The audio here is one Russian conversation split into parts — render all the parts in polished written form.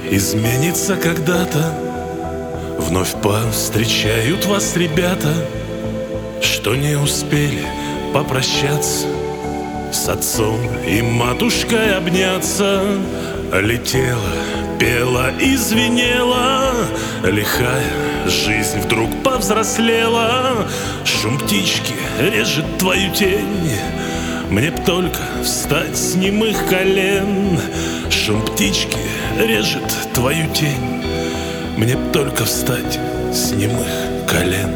изменится когда-то. Вновь повстречают вас ребята, что не успели попрощаться, с отцом и матушкой обняться. Летела, пела и звенела, лихая жизнь вдруг повзрослела. Шум птички режет твою тень, мне б только встать с немых колен. Шум птички режет твою тень, мне б только встать с немых колен.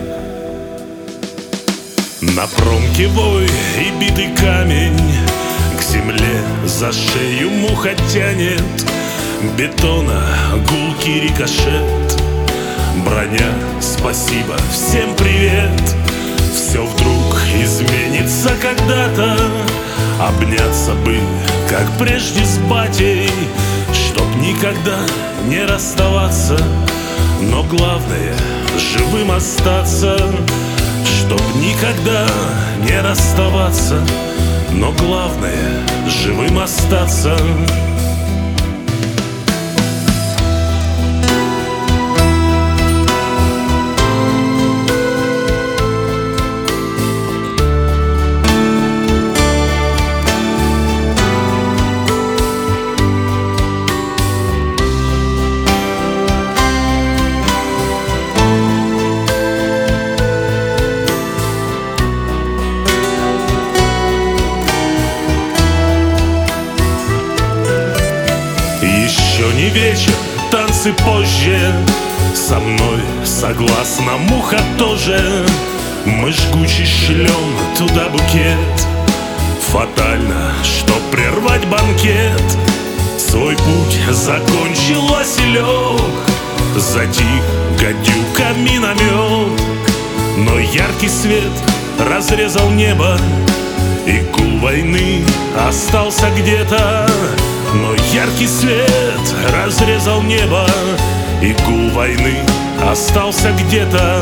На промке вой и битый камень, к земле за шею муха тянет. Бетона гулкий рикошет, броня спасибо, всем привет. Все вдруг изменится когда-то, обняться бы, как прежде с батей, чтоб никогда не расставаться, но главное живым остаться. Чтоб никогда не расставаться, но главное живым остаться. Еще не вечер, танцы позже, со мной согласна муха тоже. Мы жгучий шлем туда букет, фатально, чтоб прервать банкет. Свой путь закончил оселек, затих гадюка миномет. Но яркий свет разрезал небо, и гул войны остался где-то. Но яркий свет разрезал небо, и гул войны остался где-то.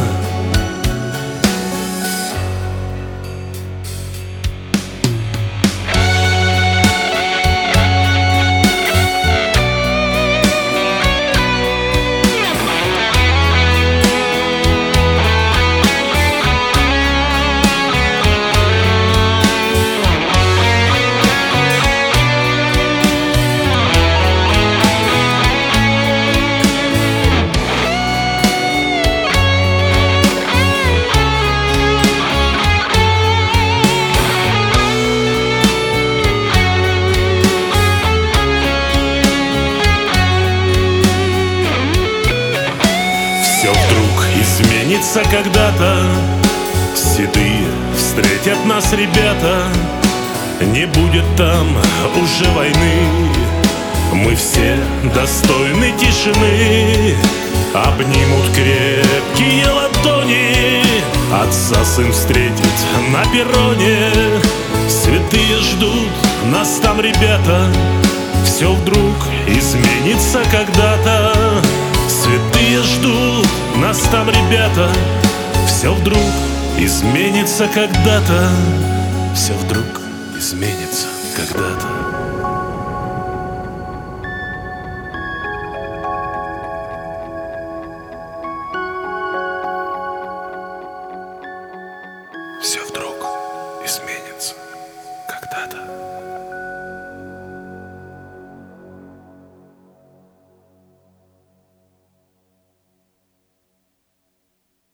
Все вдруг изменится когда-то, седые встретят нас ребята. Не будет там уже войны, мы все достойны тишины. Обнимут крепкие ладони, отца сын встретит на перроне. Святые ждут нас там ребята, все вдруг изменится когда-то. Святые ждут нас там ребята, все вдруг изменится когда-то. Все вдруг изменится когда-то.